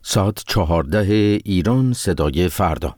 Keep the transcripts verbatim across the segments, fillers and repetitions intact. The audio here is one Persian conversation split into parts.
ساعت چهارده ایران، صدای فردا.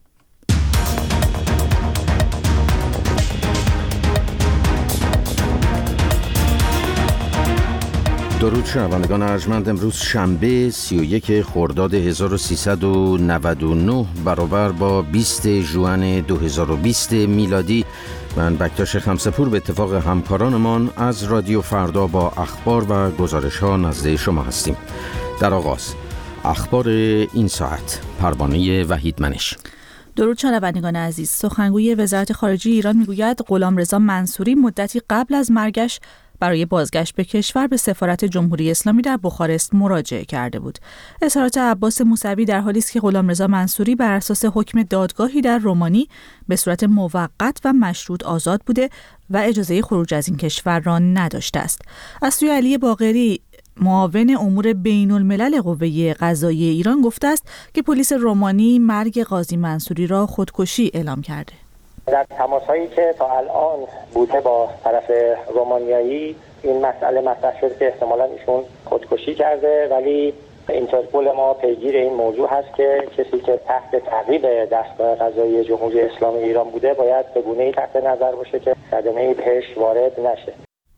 درود شنوندگان ارجمند. امروز شنبه سی و یک خرداد هزار و سیصد و نود و نه برابر با بیست ژوئن دو هزار و بیست میلادی. من بکتاش خمسه‌پور به اتفاق همکارانمان از رادیو فردا با اخبار و گزارش ها نزد شما هستیم. در آغاز اخبار این ساعت، پروانه وحیدمنش. درود شنوندگان عزیز. سخنگوی وزارت خارجه ایران میگوید غلامرضا منصوری مدتی قبل از مرگش برای بازگشت به کشور به سفارت جمهوری اسلامی در بخارست مراجعه کرده بود. اظهارات عباس موسوی در حالی است که غلامرضا منصوری بر اساس حکم دادگاهی در رومانی به صورت موقت و مشروط آزاد بوده و اجازه خروج از این کشور را نداشته است. از سوی علی باقری، معاون امور بین الملل قوه قضاییه ایران، گفته است که پلیس رومانی مرگ قاضی منصوری را خودکشی اعلام کرده. در تماس‌هایی که تا الان بوده با طرف رومانیایی این مسئله مطرح شد که احتمالاً ایشون خودکشی کرده، ولی اینترپول ما پیگیر این موضوع هست که کسی که تحت تعقیب دستگاه قضایی جمهوری اسلامی ایران بوده باید به گونه‌ای تحت نظر باشه که صدمه‌ای بهش وارد نشه.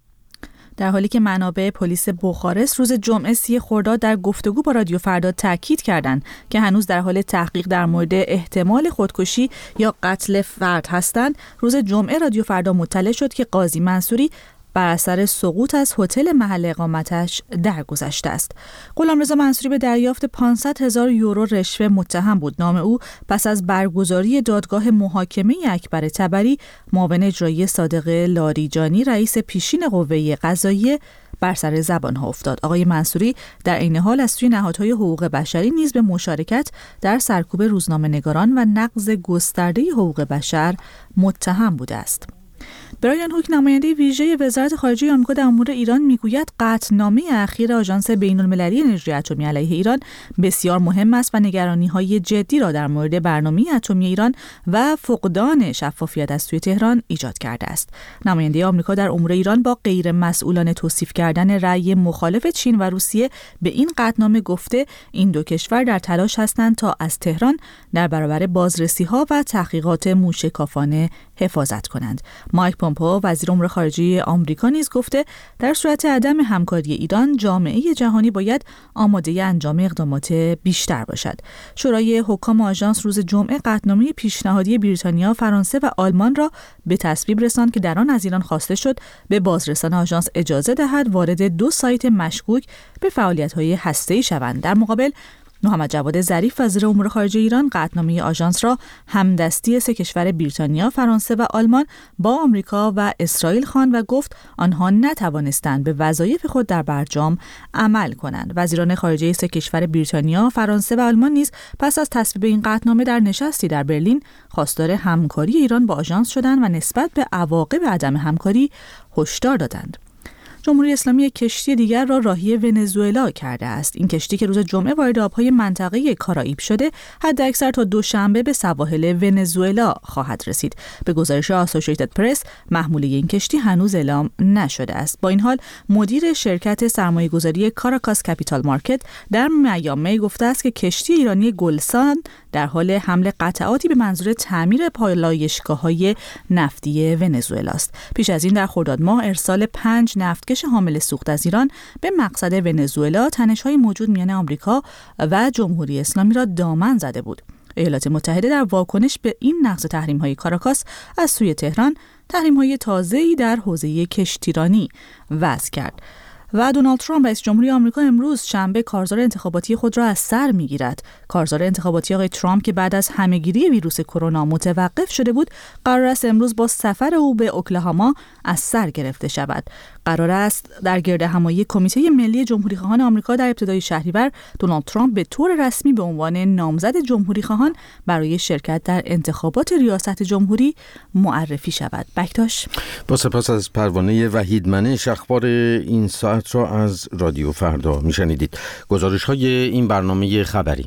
در حالی که منابع پلیس بخارست روز جمعه سی خرداد در گفتگو با رادیو فردا تاکید کردند که هنوز در حال تحقیق در مورد احتمال خودکشی یا قتل فرد هستند، روز جمعه رادیو فردا مطلع شد که قاضی منصوری بر اثر سقوط از هتل محل اقامتش درگذشته است. غلامرضا منصوری به دریافت پانصد هزار یورو رشوه متهم بود. نام او پس از برگزاری دادگاه محاکمه اکبر طبری، معاون اجرایی صادق لاریجانی، رئیس پیشین قوه قضاییه، بر سر زبانها افتاد. آقای منصوری در عین حال از سوی نهادهای حقوق بشری نیز به مشارکت در سرکوب روزنامه‌نگاران و نقض گسترده حقوق بشر متهم بوده است. برایان هوک، نماینده ویژه وزارت خارجه آمریکا در امور ایران، میگوید قطعنامه اخیر آژانس بین‌المللی انرژی اتمی علیه ایران بسیار مهم است و نگرانی‌های جدی را در مورد برنامه اتمی ایران و فقدان شفافیت از سوی تهران ایجاد کرده است. نماینده آمریکا در امور ایران با غیر مسئولانه توصیف کردن رأی مخالف چین و روسیه به این قطعنامه گفته این دو کشور در تلاش هستند تا از تهران در برابر بازرسی‌ها و تحقیقات موشکافانه حفاظت کنند. مایک پومپئو، وزیر امور خارجه آمریکا، نیز گفته در صورت عدم همکاری ایران، جامعه جهانی باید آماده انجام اقدامات بیشتر باشد. شورای حکام آژانس روز جمعه قطعنامه پیشنهادی بریتانیا، فرانسه و آلمان را به تصویب رساند که در آن از ایران خواسته شد به بازرسان آژانس اجازه دهد وارد دو سایت مشکوک به فعالیت‌های هسته‌ای شوند. در مقابل، محمد جواد ظریف، وزیر امور خارجه ایران، قطعنامه آژانس را همدستی سه کشور بریتانیا، فرانسه و آلمان با آمریکا و اسرائیل خواند و گفت آنها نتوانستند به وظایف خود در برجام عمل کنند. وزیران خارجه سه کشور بریتانیا، فرانسه و آلمان نیز پس از تصویب این قطعنامه در نشستی در برلین خواستار همکاری ایران با آژانس شدند و نسبت به عواقب عدم همکاری هشدار دادند. جمهوری اسلامی کشتی دیگر را راهی ونزوئلا کرده است. این کشتی که روز جمعه وارد آبهای منطقه کارائیب شده، حداکثر تا دوشنبه به سواحل ونزوئلا خواهد رسید. به گزارش آسوشییتد پرس، محموله این کشتی هنوز اعلام نشده است. با این حال، مدیر شرکت سرمایه‌گذاری کاراکاس کپیتال مارکت در میامی گفته است که کشتی ایرانی گلسان در حال حمل قطعاتی به منظور تعمیر پالایشگاه‌های نفتی ونزوئلا است. پیش از این در خرداد ماه ارسال پنج نفتکش حامل سوخت از ایران به مقصد ونزوئلا تنش‌های موجود میان آمریکا و جمهوری اسلامی را دامن زده بود. ایالات متحده در واکنش به این نقض تحریم‌های کاراکاس از سوی تهران، تحریم‌های تازه‌ای در حوزه کشتیرانی وضع کرد. و دونالد ترامپ رئیس جمهوری آمریکا امروز شنبه کارزار انتخاباتی خود را از سر می‌گیرد. کارزار انتخاباتی آقای ترامپ که بعد از همه‌گیری ویروس کرونا متوقف شده بود، قرار است امروز با سفر او به اوکلاهاما از سر گرفته شود. قرار است در گردهمایی کمیته ملی جمهوریخواهان آمریکا در ابتدای شهریور دونالد ترامپ به طور رسمی به عنوان نامزد جمهوریخواهان برای شرکت در انتخابات ریاست جمهوری معرفی شود. بکتاش. با سپاس از پروانه وحیدمنش، اخبار این ساعت را از رادیو فردا میشنیدید. گزارش های این برنامه خبری.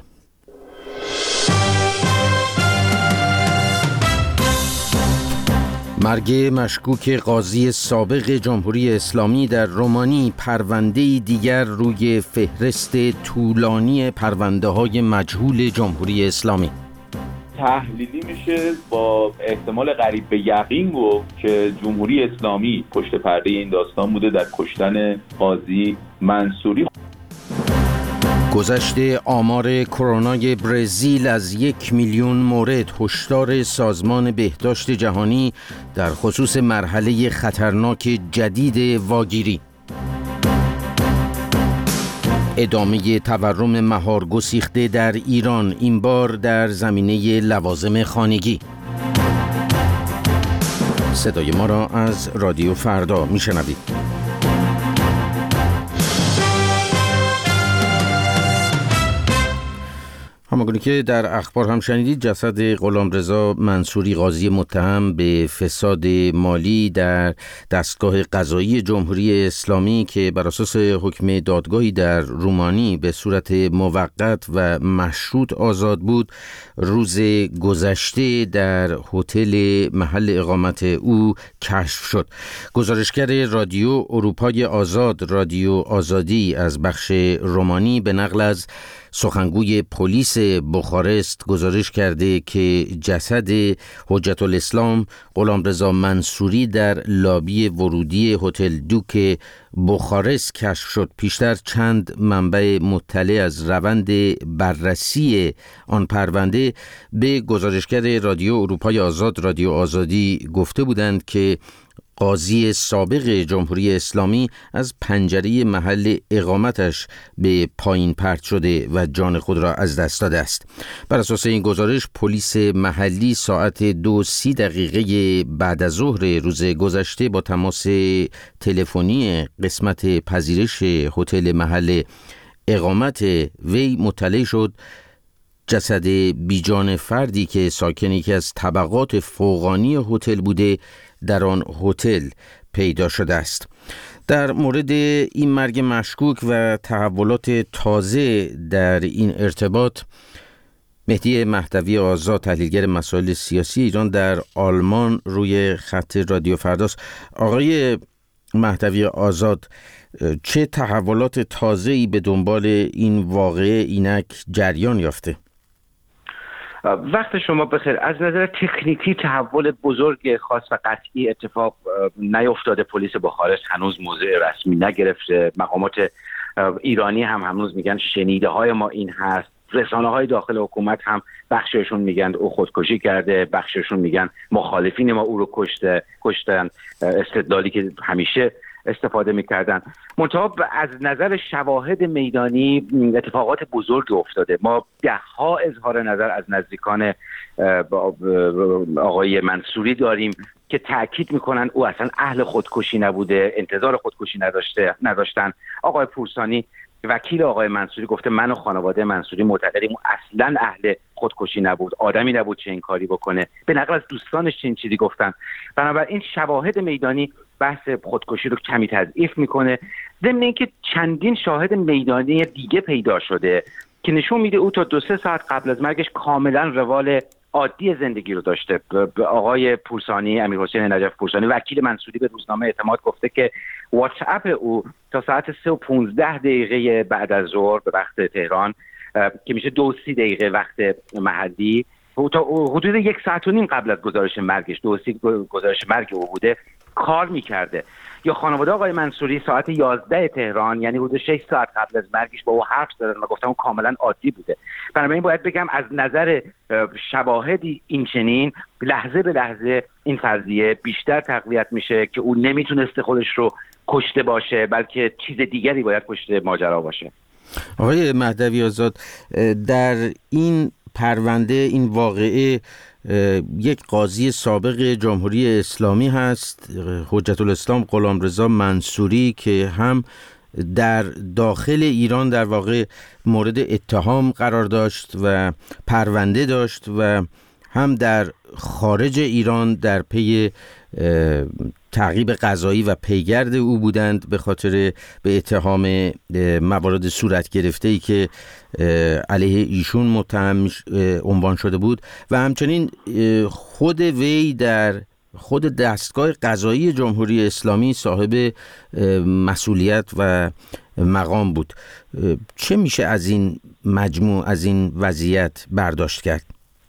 مرگ مشکوک قاضی سابق جمهوری اسلامی در رومانی پرونده دیگر روی فهرست طولانی پرونده‌های مجهول جمهوری اسلامی. تحلیلی میشه با احتمال قریب به یقین گفت که جمهوری اسلامی پشت پرده این داستان بوده در کشتن قاضی منصوری. گذشته آمار کرونای برزیل از یک میلیون مورد، هشدار سازمان بهداشت جهانی در خصوص مرحله خطرناک جدید واگیری. ادامه تورم مهار گسیخته در ایران، این بار در زمینه لوازم خانگی. صدای ما را از رادیو فردا میشنوید. همانگونه که در اخبار هم شنیدید، جسد غلامرضا منصوری قاضی متهم به فساد مالی در دستگاه قضایی جمهوری اسلامی که بر اساس حکم دادگاهی در رومانی به صورت موقت و مشروط آزاد بود، روز گذشته در هتل محل اقامت او کشف شد. گزارشگر رادیو اروپای آزاد، رادیو آزادی از بخش رومانی، به نقل از سخنگوی پلیس بخارست گزارش کرده که جسد حجت الاسلام غلامرضا منصوری در لابی ورودی هتل دوک بخارست کشف شد. پیشتر چند منبع مطلع از روند بررسی آن پرونده به گزارشگر رادیو اروپای آزاد، رادیو آزادی، گفته بودند که قاضی سابق جمهوری اسلامی از پنجره محل اقامتش به پایین پرت شده و جان خود را از دست داده است. بر اساس این گزارش، پلیس محلی ساعت دو سی دقیقه بعد از ظهر روز گذشته با تماس تلفنی قسمت پذیرش هتل محل اقامت وی مطلع شد جسد بیجان فردی که ساکن یکی از طبقات فوقانی هتل بوده در آن هتل پیدا شده است. در مورد این مرگ مشکوک و تحولات تازه در این ارتباط، مهدی مهدوی آزاد، تحلیلگر مسائل سیاسی ایران در آلمان، روی خط رادیو فرداست. آقای مهدوی آزاد، چه تحولات تازه‌ای به دنبال این واقعه اینک جریان یافته؟ وقت شما بخیر. از نظر تکنیکی تحول بزرگ خاص و قطعی اتفاق نیفتاده. پلیس بخارست هنوز موضع رسمی نگرفته. مقامات ایرانی هم هنوز میگن شنیده های ما این هست. رسانه های داخل حکومت هم بخششون میگن او خودکشی کرده، بخششون میگن مخالفین ما او رو کشته کشتن، استدلالی که همیشه استفاده میکردن. منتها از نظر شواهد میدانی اتفاقات بزرگی افتاده. ما ده ها اظهار نظر از نزدیکان آقای منصوری داریم که تأکید میکنن او اصلا اهل خودکشی نبوده، انتظار خودکشی نداشته نداشتن. آقای پورسانی وکیل آقای منصوری گفته من و خانواده منصوری معتقدیم او اصلا اهل خودکشی نبود، آدمی نبود چه این کاری بکنه. به نقل از دوستانش چنین چیزی گفتن. بنابراین شواهد میدانی بحث خودکشی رو کمی تضعیف میکنه، ضمن اینکه چندین شاهد میدانی دیگه پیدا شده که نشون میده او تا دو سه ساعت قبل از مرگش کاملا روال عادی زندگی رو داشته. آقای پورسانی، امیرحسین نجف پورسانی، وکیل منصوری، به روزنامه اعتماد گفته که واتس اپ او تا ساعت سه و پونزده دقیقه بعد از ظهر به وقت تهران که میشه دو سی دقیقه وقت محلی، تا حدود یک ساعت و نیم قبل از گزارش مرگش، دو سی گزارش مرگ او بوده، کار میکرده. یا خانواده آقای منصوری ساعت یازده تهران، یعنی حدود شش ساعت قبل از مرگش با او حرف زدن و گفتم کاملا عادی بوده. بنابراین باید بگم از نظر شواهدی این چنین لحظه به لحظه این فرضیه بیشتر تقویت میشه که او نمیتونسته خودش رو کشته باشه، بلکه چیز دیگری باید پشت ماجرا باشه. آقای مهدوی آزاد، در این پرونده، این واقعه، یک قاضی سابق جمهوری اسلامی هست، حجت الاسلام غلامرضا منصوری، که هم در داخل ایران در واقع مورد اتهام قرار داشت و پرونده داشت و هم در خارج ایران در پی تعقیب قضایی و پیگرد او بودند به خاطر به اتهام موارد صورت گرفته‌ای که علیه ایشون متهم عنوان شده بود و همچنین خود وی در خود دستگاه قضایی جمهوری اسلامی صاحب مسئولیت و مقام بود. چه میشه از این مجموع، از این وضعیت برداشت کرد؟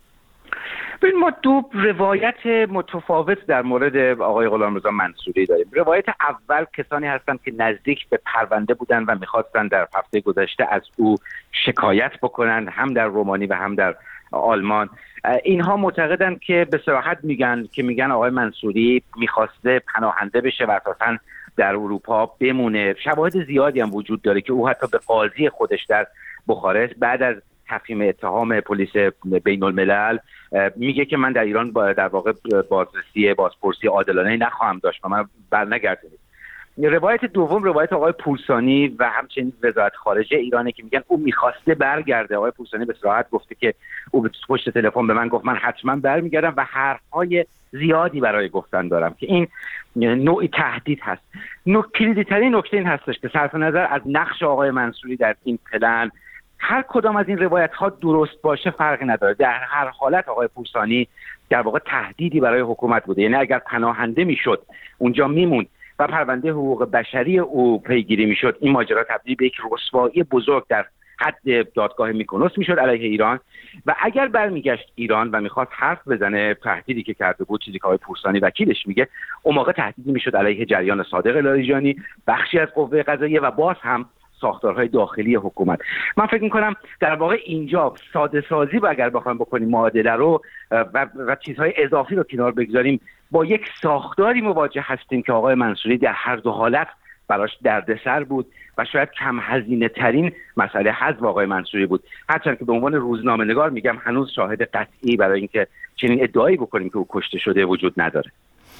ببین، ما دو روایت متفاوت در مورد آقای غلامرضا منصوری داریم. روایت اول کسانی هستند که نزدیک به پرونده بودند و میخواستند در هفته گذشته از او شکایت بکنند، هم در رومانی و هم در آلمان. اینها معتقدند که به صراحت میگن که میگن آقای منصوری میخواسته پناهنده بشه و اساساً در اروپا بمونه. شواهد زیادی هم وجود داره که او حتی به قاضی خودش در بخارست بعد از تفهیم اتهام پلیس بین الملل میگه که من در ایران با در واقع بازرسی بازپرسی عادلانه نخواهم داشت و من برنگردونید. روایت دوم روایت آقای پورسانی و همچنین وزارت خارجه ایرانه که میگن او میخواسته برگرده. آقای پورسانی به صراحت گفته که او به پشت تلفن به من گفت من حتما برمیگردم و حرفهای زیادی برای گفتن دارم که این نوعی تهدید هست. کلیدی ترین نکته این هستش که صرف نظر از نقش آقای منصوری در این پلن، هر کدام از این روایت ها درست باشه فرقی نداره. در هر حالت آقای پورسانی در واقع تهدیدی برای حکومت بوده. یعنی اگر پناهنده میشد اونجا میموند و پرونده حقوق بشری او پیگیری میشد، این ماجرا تبدیل به یک رسوایی بزرگ در حد دادگاه میکونوس میشد علیه ایران. و اگر برمیگشت ایران و میخواست حرف بزنه، تهدیدی که کرده بود، چیزی که آقای پورسانی وکیلش میگه، اون موقع تهدیدی میشد علیه جریان صادق لاریجانی، بخشی از قوه قضاییه و باز هم ساختارهای داخلی حکومت. من فکر میکنم در واقع اینجا ساده سازی و اگر بخوایم بکنیم معادله رو و, و چیزهای اضافی رو کنار بگذاریم، با یک ساختاری مواجه هستیم که آقای منصوری در هر دو حالت براش دردسر بود و شاید کم هزینه ترین مسئله حذف آقای منصوری بود. هرچند که به عنوان روزنامه‌نگار میگم هنوز شاهد قطعی برای اینکه چنین ادعایی بکنیم که او کشته شده وجود نداره.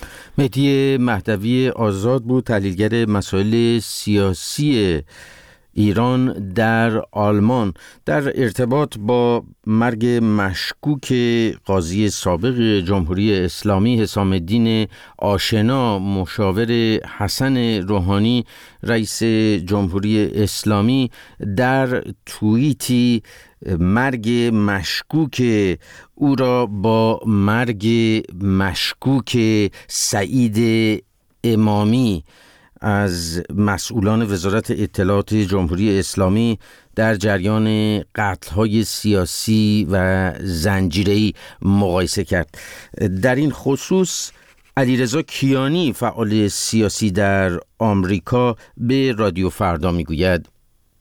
مهدی مهدوی آزاد بود، تحلیلگر مسائل سیاسی ایران در آلمان، در ارتباط با مرگ مشکوک قاضی سابق جمهوری اسلامی حسام الدین آشنا، مشاور حسن روحانی رئیس جمهوری اسلامی، در توییتی مرگ مشکوک او را با مرگ مشکوک سعید امامی از مسئولان وزارت اطلاعات جمهوری اسلامی در جریان قتل‌های سیاسی و زنجیره‌ای مقایسه کرد. در این خصوص علیرضا کیانی، فعال سیاسی در آمریکا، به رادیو فردا میگوید: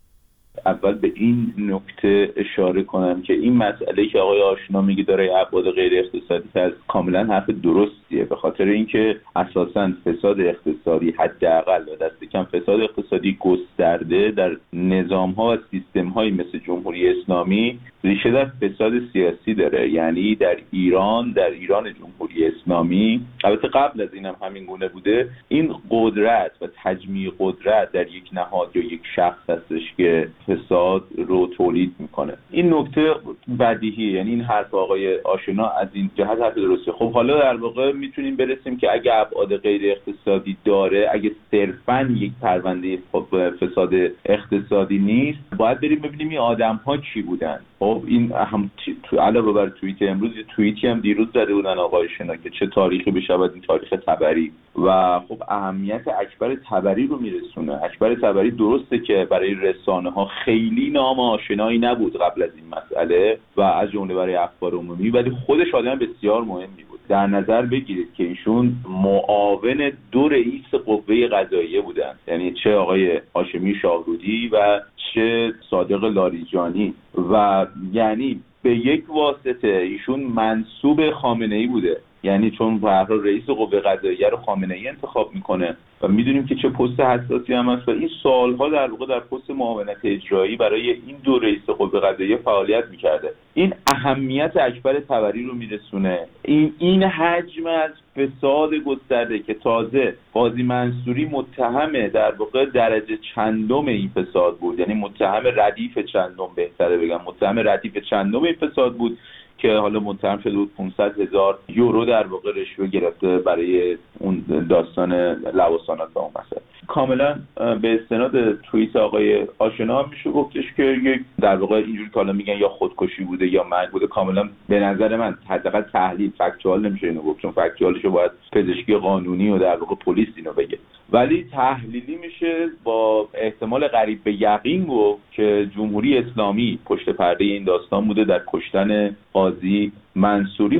اول به این نکته اشاره کنم که این مسئله که آقای آشنا میگه داره ابعاد غیر اقتصادی هست، کاملا حرف درستیه، به خاطر اینکه اساساً فساد اقتصادی حداقل و دست کم فساد اقتصادی گسترده در نظام‌ها و سیستم‌های مثل جمهوری اسلامی ریشه در فساد سیاسی داره. یعنی در ایران در ایران جمهوری اسلامی، البته قبل از این هم همین گونه بوده، این قدرت و تجمیع قدرت در یک نهاد یا یک شخص هستش که فساد رو تولید میکنه. این نکته بدیهیه، یعنی این حرف آقای آشنا از این جهت حرف درسته. خب حالا در واقع میتونیم برسیم که اگه ابعاد غیر اقتصادی داره، اگه صرفاً یک پرونده فساد اقتصادی نیست، باید بریم ببینیم این آدم‌ها کی بودن. خب این هم تو علاوه بر توییت امروز، یه توییتی هم دیروز زده بودن آقای آشنا که چه تاریخی بشود این تاریخ تبری، و خب اهمیت اکبر تبری رو میرسونه. اکبر تبری درسته که برای رسانه ها خیلی نام آشنایی نبود قبل از این مسئله و از جمله برای اخبار عمومی، ولی خودش آدم بسیار مهمی بود. در نظر بگیرید که ایشون معاون دو رئیس قوه قضاییه بودن، یعنی چه آقای هاشمی شاهرودی و چه صادق لاریجانی، و یعنی به یک واسطه ایشون منسوب خامنه‌ای بوده. یعنی چون به هر حال رئیس قوه قضاییه رو خامنه‌ای انتخاب میکنه و میدونیم که چه پست حساسی هم هست و این سالها در واقع در پست معاونت اجرایی برای این دو رئیس قوه قضاییه فعالیت میکرده. این اهمیت اکبر تبری رو میرسونه. این این حجم از فساد گسترده که تازه قاضی منصوری متهم در واقع درجه چندم این فساد بود، یعنی متهم ردیف چندم، بهتره بگم متهم ردیف چندم این فساد بود که حالا متهم شده بود پانصد هزار یورو در واقع رشوه گرفته برای اون داستان لواسانات و اون مسئله. کاملا به استناد توییت آقای آشنا میشه گفتش که یک در واقع اینجوری که حالا میگن یا خودکشی بوده یا مرگ بوده. کاملا به نظر من حداقل تحلیل فکتوال نمیشه اینو گفت، چون فکتوالشو باید پزشکی قانونی و در واقع پلیس اینو بگه، ولی تحلیلی میشه با احتمال قریب به یقین گفت که جمهوری اسلامی پشت پرده این داستان بوده در کشتن قاضی منصوری.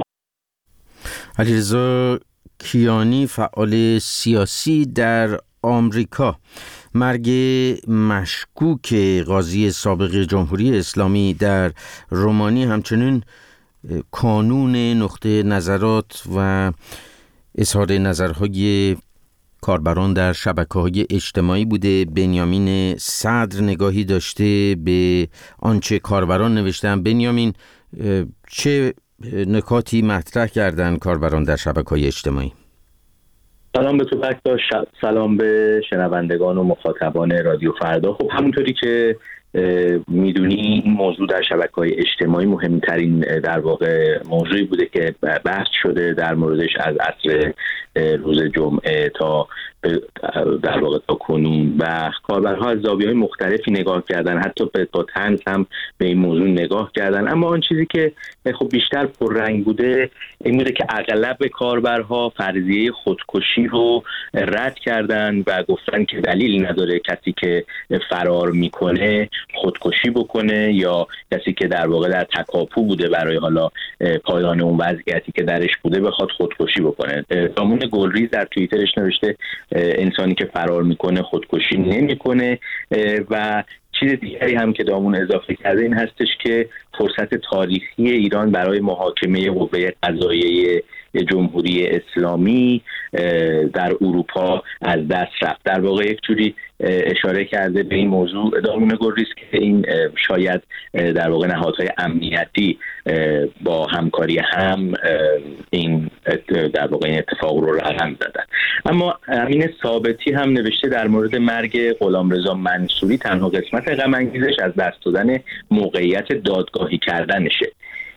علیرضا کیانی، فعال سیاسی در آمریکا. مرگ مشکوک قاضی سابق جمهوری اسلامی در رومانی همچنین کانون نقطه نظرات و اظهار نظرهای کاربران در شبکه‌های اجتماعی بوده. بنیامین صدر نگاهی داشته به آنچه کاربران نوشتن. بنیامین، چه نکاتی مطرح کردن کاربران در شبکه‌های اجتماعی؟ سلام به تو بکتا، سلام به شنوندگان و مخاطبان رادیو فردا. خب همونطوری که میدونی این موضوع در شبکه‌های اجتماعی مهمترین در واقع موضوعی بوده که بحث شده در موردش از عصر روز جمعه تا در واقع تا کنون و کاربرها از زاویه‌های مختلفی نگاه کردن، حتی به تا طنز هم به این موضوع نگاه کردن. اما آن چیزی که خب بیشتر پررنگ بوده این بوده که اغلب کاربرها فرضیه خودکشی رو رد کردن و گفتن که دلیل نداره کسی که فرار میکنه خودکشی بکنه یا کسی که در واقع در تکاپو بوده برای حالا پایان اون وضعیتی که درش بوده بخواد خودکشی بکنه. دامون گلریز در توییترش نوشته انسانی که فرار میکنه خودکشی نمیکنه و چیز دیگری هم که دامون اضافه کرده این هستش که فرصت تاریخی ایران برای محاکمه قوه قضاییه جمهوری اسلامی در اروپا از دست رفت. در واقع یک جوری اشاره کرده به این موضوع دامون گلریز که این شاید در واقع نهادهای امنیتی با همکاری هم این در واقع این اتفاق رو رقم زدن. اما امین ثابتی هم نوشته در مورد مرگ غلامرضا منصوری تنها قسمت غم انگیزش از دست دادن موقعیت دادگاهی کردنشه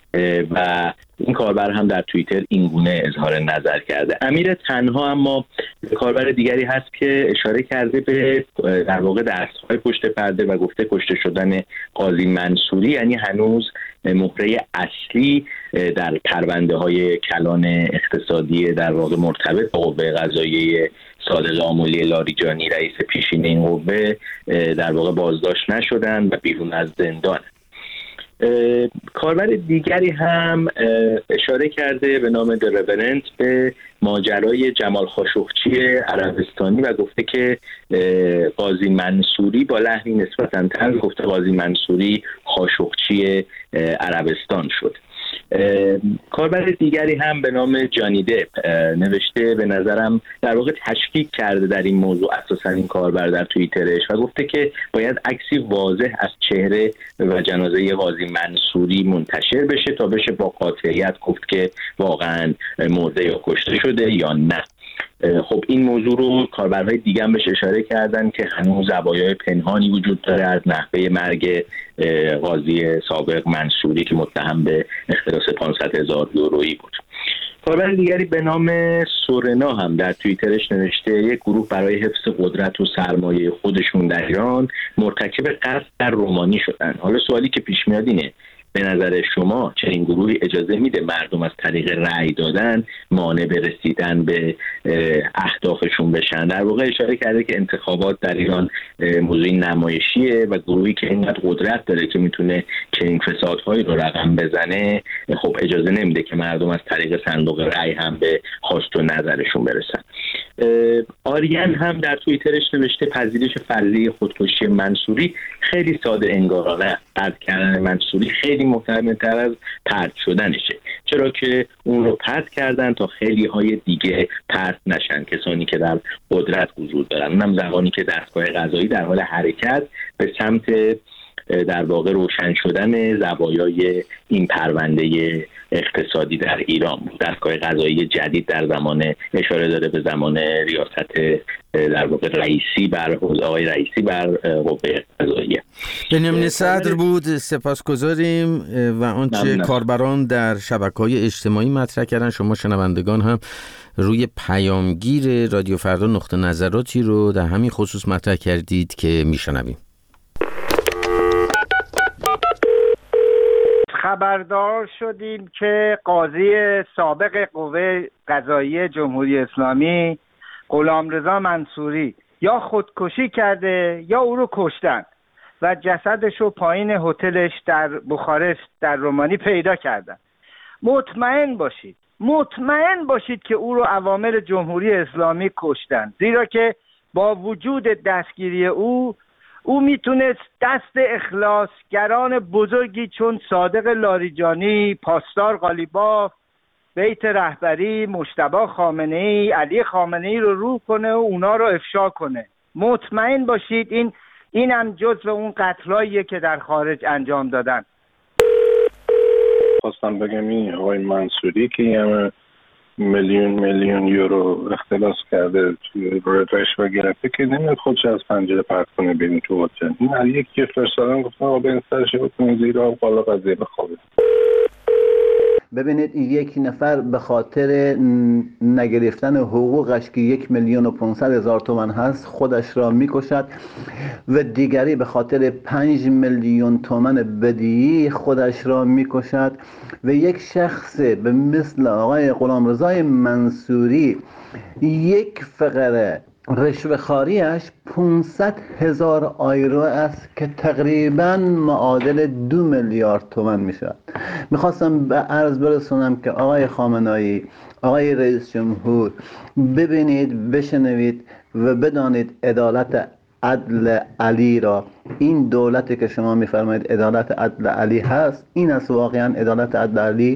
و این کاربر هم در توییتر این گونه اظهار نظر کرده. امیر تنها اما کاربر دیگری هست که اشاره کرده به در واقع دست‌های پشت پرده و گفته کشته شدن قاضی منصوری یعنی هنوز مهره اصلی در پرونده های کلان اقتصادی در واقع مرتبط با قوه قضاییه صادق آملی لاریجانی رئیس پیشین این قوه در واقع بازداشت نشدن و بیرون از زندان. کاربر دیگری هم اشاره کرده به نام درورنت به ماجرای جمال خاشقچی عربستانی و گفته که قاضی منصوری با لحنی نسبتاً طنز گفته قاضی منصوری خاشقچی عربستان شد. کاربر دیگری هم به نام جانی دپ نوشته به نظرم در واقع تشکیک کرده در این موضوع اساساً این کاربر در توییترش و گفته که باید عکسی واضح از چهره و جنازه قاضی منصوری منتشر بشه تا بشه با قاطعیت گفت که واقعاً مرده یا کشته شده یا نه. خب این موضوع رو کاربرهای دیگه هم بهش اشاره کردن که هنوز زوایای پنهانی وجود داره از نحوه مرگ قاضی سابق منصوری که متهم به اختلاس پانصد هزار یورویی بود. کاربر دیگری به نام سورنا هم در توییترش نوشته یک گروه برای حفظ قدرت و سرمایه خودشون در ایران مرتکب قتل در رومانی شدن. حالا سوالی که پیش میاد اینه به نظر شما چنین گروهی اجازه میده مردم از طریق رأی دادن مانع به رسیدن به اهدافشون بشن؟ در واقع اشاره کرده که انتخابات در ایران موضوع نمایشیه و گروهی که اینقدر قدرت داره که میتونه چنین فسادهایی رو رقم بزنه خب اجازه نمیده که مردم از طریق صندوق رأی هم به خواست و نظرشون برسن. آریان هم در توییترش نوشته پذیرش فرضی خودکشی منصوری خیلی ساده انگارانه، پرت کردن منصوری خیلی محترم‌تر از پرت شدنشه، چرا که اون رو پرت کردن تا خیلی های دیگه پرت نشن، کسانی که در قدرت حضور دارن، اونم زمانی که دستگاه قضایی در حال حرکت به سمت در واقع روشن شدن زوایای این پرونده اقتصادی در ایران بود. دستگاه قضایی جدید در زمان اشاره داره به زمان ریاست در واقع رئیسی بر آقای رئیسی بر قوه قضاییه. بنیامین صدر بود، سپاسگزاریم. و آنچه کاربران در شبکه‌های اجتماعی مطرح کردن، شما شنوندگان هم روی پیامگیر رادیو فردا نقطه نظراتی رو در همین خصوص مطرح کردید که میشنویم. خبردار شدیم که قاضی سابق قوه قضاییه جمهوری اسلامی غلامرضا منصوری یا خودکشی کرده یا او رو کشتن و جسدش رو پایین هتلش در بخارست در رومانی پیدا کردن. مطمئن باشید مطمئن باشید که او رو اوامر جمهوری اسلامی کشتن، زیرا که با وجود دستگیری او او میتونست دست اخلاصگران بزرگی چون صادق لاریجانی، پاسدار قالیباف، بیت رهبری، مجتبی خامنه‌ای، علی خامنه‌ای رو رو کنه و اونا رو افشا کنه. مطمئن باشید این این هم جزو اون قتلاییه که در خارج انجام دادن. خواستم بگم این آقای منصوری که یه میلیون میلیون یورو اختلاس کرده توی رشوه گرفته که نمیاد خودش از پنجره پرت کنه بیرون تو هتل. این علی یک که فرستادن گفتن آقا به این سرش بکنید زیر آب بالا قضیه بخوابه. ببینید یک نفر به خاطر نگرفتن حقوقش که یک میلیون و پانصد هزار تومان هست خودش را میکشد و دیگری به خاطر پنج میلیون تومان بدهی خودش را میکشد و یک شخص به مثل آقای غلامرضا منصوری یک فقره رشوه‌خواریش پانصد هزار آیرو است که تقریباً معادل دو میلیارد تومان میشود. میخواستم به عرض برسونم که آقای خامنه‌ای، آقای رئیس جمهور، ببینید، بشنوید و بدانید عدالت عدل علی را، این دولتی که شما میفرمایید عدالت عدل علی هست، این است واقعاً عدالت عدل علی؟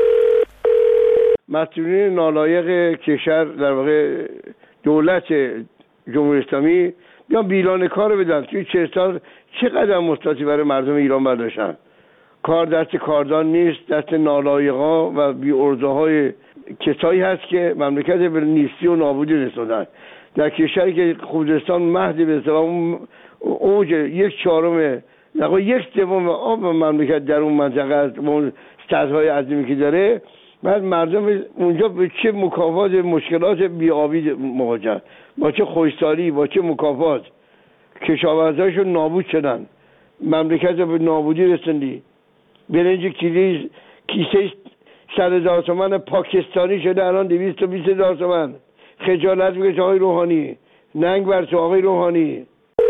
مسئولین نالایق کشور، در واقع دولت جمهوری اسلامی، بیان بیلان کار بدن. توی چه سال چقدر مثبتی برای مردم ایران برداشتن. کار دست کاردان نیست، دست نالایقا و بی ارزه‌های کسایی هست که مملکت به نیستی و نابودی رسوندن. در کشوری که خوزستان مهد به اصطلاح اوج یک چهارم نقا یک سوم آب مملکت در اون منطقه است، اون سدهای عظیمی که داره، بعد مردم اونجا به چه مکافات مشکلات بی‌آبی مواجه، با چه خوشسالی، با چه مکافات کشاورزاشون نابود شدن، مملکت به نابودی رسوندی. برنج کیلویی کیسه صد هزار تومان پاکستانی شده الان دویست و بیست هزار تومان. خجالت بکش آقای روحانی، ننگ بر تو آقای روحانی.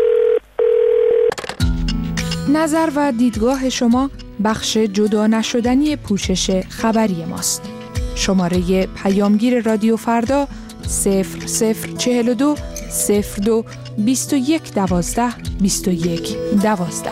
نظر و دیدگاه شما بخش جدا نشدنی پوشش خبری ماست. شماره پیامگیر رادیو فردا صفر صفر چهل و دو صفر دو بیست و یک دوازده بیست و یک دوازده.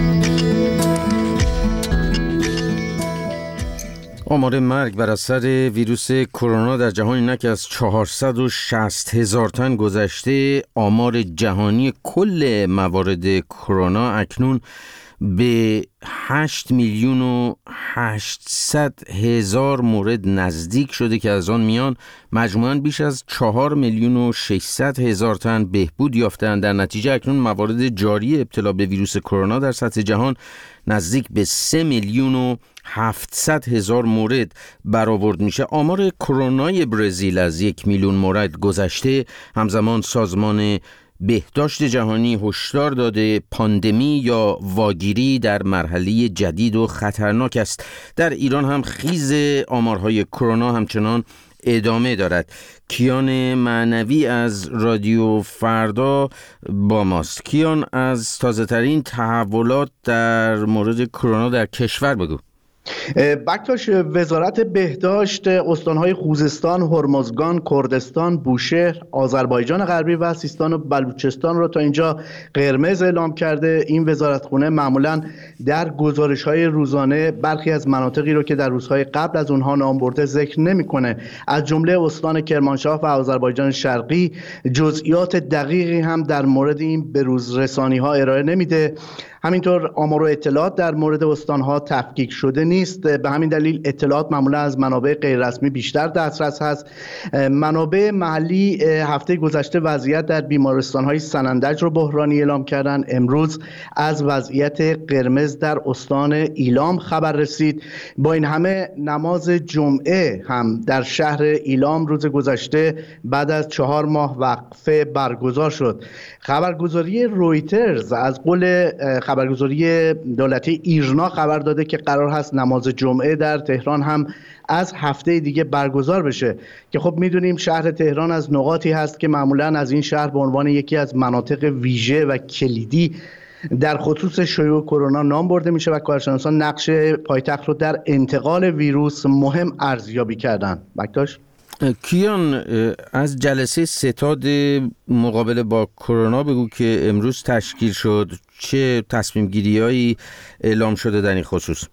آمار مرگ بر اثر ویروس کرونا در جهان اینک از چهارصد و شصت هزار تن گذشته. آمار جهانی کل موارد کرونا اکنون به هشت میلیون و هشتصد هزار مورد نزدیک شده که از آن میان مجموعاً بیش از چهار میلیون و ششصد هزار تن بهبود یافتند. در نتیجه اکنون موارد جاری ابتلا به ویروس کرونا در سطح جهان نزدیک به سه میلیون و هفتصد هزار مورد برآورد میشه. آمار کرونای برزیل از یک میلیون مورد گذشته. همزمان سازمان بهداشت جهانی هشدار داده پاندمی یا واگیری در مرحله جدید و خطرناک است. در ایران هم خیز آمارهای کرونا همچنان ادامه دارد. کیان معنوی از رادیو فردا با ماست. کیان، از تازه ترین تحولات در مورد کرونا در کشور بگو. بکتاش، وزارت بهداشت استانهای خوزستان، هرمزگان، کردستان، بوشهر، آذربایجان غربی و سیستان و بلوچستان را تا اینجا قرمز اعلام کرده. این وزارتخونه معمولا در گزارش‌های روزانه برخی از مناطقی رو که در روزهای قبل از اونها نام برده ذکر نمی‌کنه. از جمله استان کرمانشاه و آذربایجان شرقی جزئیات دقیقی هم در مورد این به روز رسانی‌ها ارائه نمیده. همینطور آمار و اطلاعات در مورد استانها تفکیک شده نیست. به همین دلیل اطلاعات معمولا از منابع غیررسمی بیشتر دسترس هست. منابع محلی هفته گذشته وضعیت در بیمارستان‌های سنندج رو بحرانی اعلام کردن. امروز از وضعیت قرمز در استان ایلام خبر رسید. با این همه نماز جمعه هم در شهر ایلام روز گذشته بعد از چهار ماه وقفه برگزار شد. خبرگزاری رویترز از قول خبرگزاری دولتی ایرنا خبر داده که قرار هست نماز جمعه در تهران هم از هفته دیگه برگزار بشه که خب میدونیم شهر تهران از نقاطی هست که معمولا از این شهر به عنوان یکی از مناطق ویژه و کلیدی در خصوص شیوع کرونا نام برده میشه و کارشناسان نقش پایتخت رو در انتقال ویروس مهم ارزیابی کردن. بکتاش کیان، از جلسه ستاد مقابله با کرونا بگو که امروز تشکیل شد، چه تصمیم گیری‌هایی اعلام شده در این خصوص؟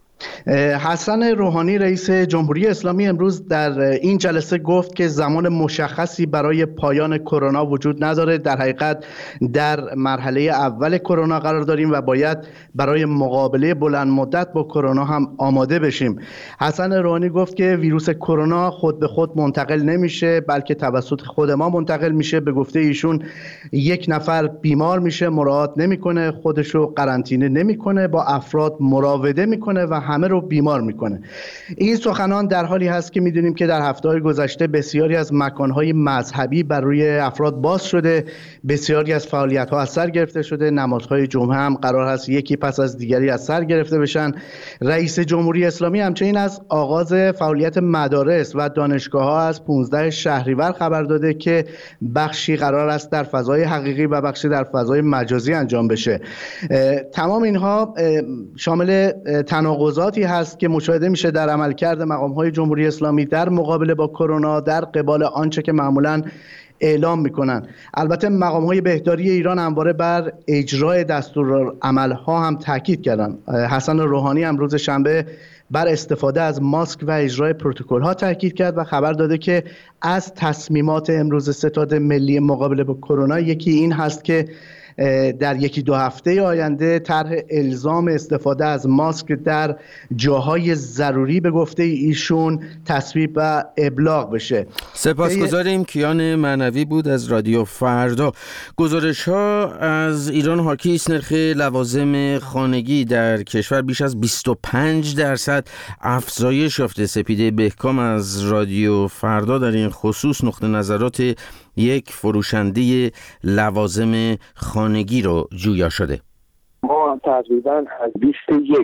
حسن روحانی رئیس جمهوری اسلامی امروز در این جلسه گفت که زمان مشخصی برای پایان کرونا وجود نداره. در حقیقت در مرحله اول کرونا قرار داریم و باید برای مقابله بلند مدت با کرونا هم آماده بشیم. حسن روحانی گفت که ویروس کرونا خود به خود منتقل نمیشه، بلکه توسط خود ما منتقل میشه. به گفته ایشون یک نفر بیمار میشه، مراعات نمیکنه، خودشو قرنطینه نمیکنه، با افراد مراوده میکنه و همه رو بیمار میکنه. این سخنان در حالی هست که میدونیم که در هفته‌های گذشته بسیاری از مکانهای مذهبی بر روی افراد باز شده، بسیاری از فعالیت‌ها از سر گرفته شده، نمازهای جمعه هم قرار هست یکی پس از دیگری از سر گرفته بشن. رئیس جمهوری اسلامی همچنین از آغاز فعالیت مدارس و دانشگاه‌ها از پانزده شهریور خبر داده که بخشی قرار است در فضای حقیقی و بخشی در فضای مجازی انجام بشه. تمام اینها شامل تناقضات هست که مشاهده میشه در عملکرد مقام‌های جمهوری اسلامی در مقابله با کرونا در قبال آنچه که معمولاً اعلام میکنن. البته مقام‌های بهداری ایران همواره بر اجرای دستورالعمل‌ها هم تاکید کردن. حسن روحانی هم روز شنبه بر استفاده از ماسک و اجرای پروتکل‌ها تاکید کرد و خبر داده که از تصمیمات امروز ستاد ملی مقابله با کرونا یکی این هست که در یکی دو هفته آینده طرح الزام استفاده از ماسک در جاهای ضروری به گفته ایشون تصویب و ابلاغ بشه. سپاسگزاریم. کیان معنوی بود از رادیو فردا. گزارش ها از ایران حاکی است نرخ لوازم خانگی در کشور بیش از بیست و پنج درصد افزایش یافته. سپیده بهکام از رادیو فردا در این خصوص نقطه نظرات یک فروشنده لوازم خانگی رو جویا شده. ما تقریبا از بیست و یک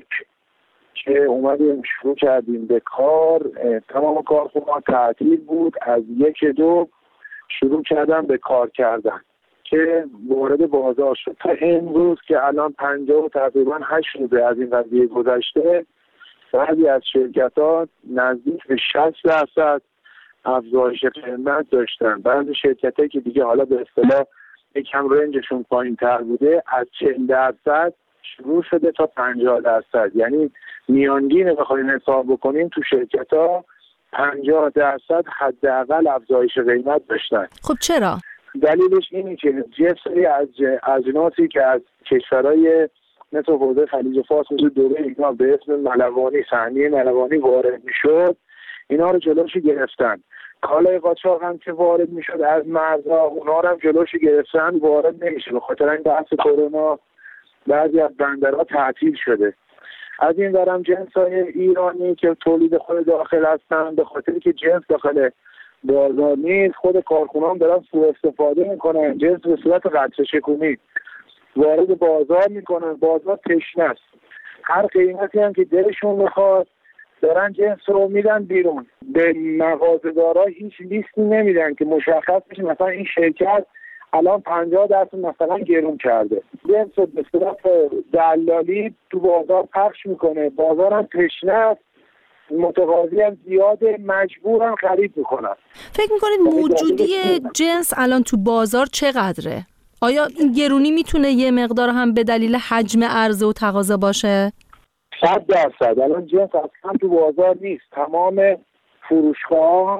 که اومدیم شروع کردیم به کار، تمام کارخونه‌ها تعطیل بود. از یک دو شروع کردن به کار کردن که وارد بازار شد تا امروز که الان پنجاه و تقریبا هشت روزه از این قضیه گذشته. بعضی از شرکت‌ها نزدیک به شصت درصد افزایش قیمت داشتن. بعضی شرکتایی که دیگه حالا به اصطلاح یکم رنجشون پایین‌تر بوده از چهل درصد شروع شده تا پنجاه درصد. یعنی میانگین بخوایم حساب بکنیم تو شرکت‌ها پنجاه درصد حداقل افزایش قیمت داشتن. خب چرا؟ دلیلش اینه که یه سری از اجناسی که از کشورهای مثل حوزه خلیج فارس مثل دوره اینا به اسم ملوانی، سهمیه ملوانی وارد میشد، اینا رو جلوشو گرفتن. کالای قاچاق هم که وارد میشد از مرزها، اونا رو هم جلوشو گرفتن، وارد نمیشه. به خاطر این بحث کرونا بعضی از بندرها تعطیل شده. از این برم جنس‌های ایرانی که تولید خود داخل هستن، به خاطر که جنس داخل بازار نیست، خود کارخونه‌ها هم دارن سوء استفاده میکنن. جنس به صورت قطره شکونی وارد بازار میکنن. بازار تشنه است. هر قیمتی هم که دلشون میخواد دارن جنس رو میدن بیرون. به مغازه‌دارا هیچ لیستی نمیدن که مشخص بشه مثلا این شرکت الان پنجاه درصد مثلا گرون کرده. جنس رو به صورت دلالی تو بازار پخش میکنه. بازار هم تشنه است، متقاضی هم زیاده، مجبورن خرید میکنن. فکر میکنید موجودی جنس الان تو بازار چقدره؟ آیا این گرونی میتونه یه مقدار هم به دلیل حجم عرضه و تقاضا باشه؟ صد درصد. الان جنس اصلا تو بازار نیست. تمام فروشگاه‌ها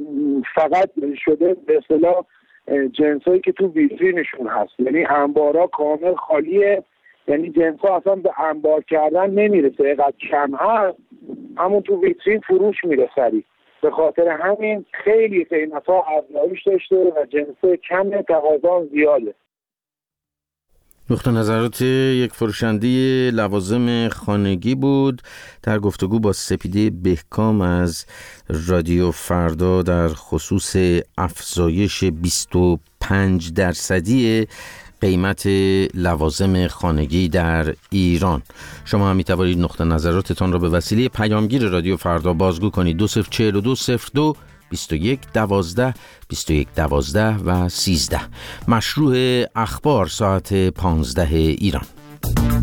فقط شده به اصطلاح جنسایی که تو ویترینشون هست. یعنی انبارا کامل خالیه. یعنی جنس ها اصلا به انبار کردن نمیرسه، اینقدر کم هست همون تو ویترین فروش میره سریع. به خاطر همین خیلی قیمت ها افزایش داشته و جنس کم، تقاضا زیاده. نقطه نظرات یک فروشنده لوازم خانگی بود در گفتگو با سپیده بهکام از رادیو فردا در خصوص افزایش بیست و پنج درصدی قیمت لوازم خانگی در ایران. شما هم میتوانید نقطه نظراتتان را به وسیله پیامگیر رادیو فردا بازگو کنید. دو صفر چهل و دو صفر دو بیست و یک دوازده بیست و یک دوازده و سیزده. مشروع اخبار ساعت پانزده ایران.